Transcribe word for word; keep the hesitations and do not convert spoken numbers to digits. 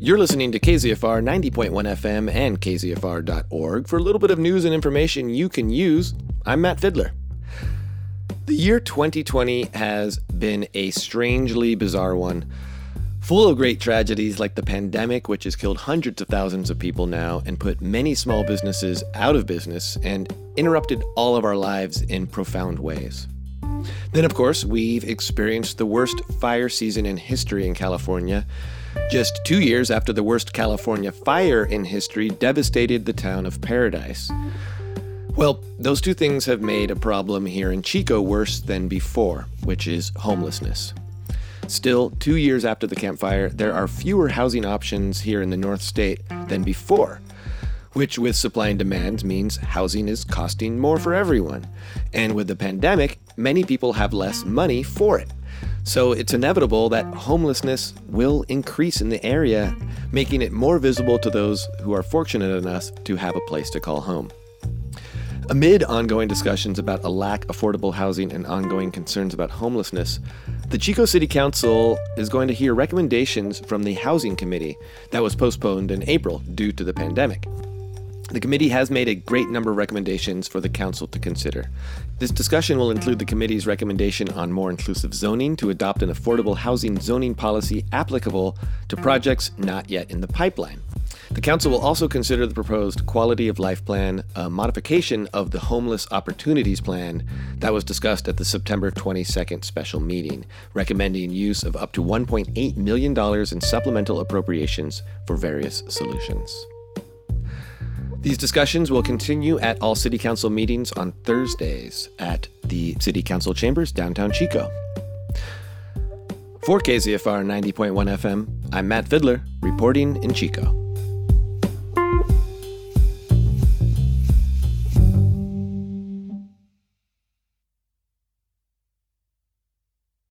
You're listening to K Z F R ninety point one F M and K Z F R dot org for a little bit of news and information you can use. I'm Matt Fidler. The year twenty twenty has been a strangely bizarre one, full of great tragedies like the pandemic, which has killed hundreds of thousands of people now and put many small businesses out of business and interrupted all of our lives in profound ways. Then, of course, we've experienced the worst fire season in history in California, just two years after the worst California fire in history devastated the town of Paradise. Well, those two things have made a problem here in Chico worse than before, which is homelessness. Still, two years after the Camp Fire, there are fewer housing options here in the North State than before, which with supply and demand means housing is costing more for everyone. And with the pandemic, many people have less money for it. So it's inevitable that homelessness will increase in the area, making it more visible to those who are fortunate enough to have a place to call home. Amid ongoing discussions about a lack of affordable housing and ongoing concerns about homelessness, the Chico City Council is going to hear recommendations from the Housing Committee that was postponed in April due to the pandemic. The committee has made a great number of recommendations for the council to consider. This discussion will include the committee's recommendation on more inclusive zoning to adopt an affordable housing zoning policy applicable to projects not yet in the pipeline. The council will also consider the proposed quality of life plan, a modification of the homeless opportunities plan that was discussed at the September twenty-second special meeting, recommending use of up to one point eight million dollars in supplemental appropriations for various solutions. These discussions will continue at all City Council meetings on Thursdays at the City Council Chambers, downtown Chico. For K Z F R ninety point one F M, I'm Matt Fidler, reporting in Chico.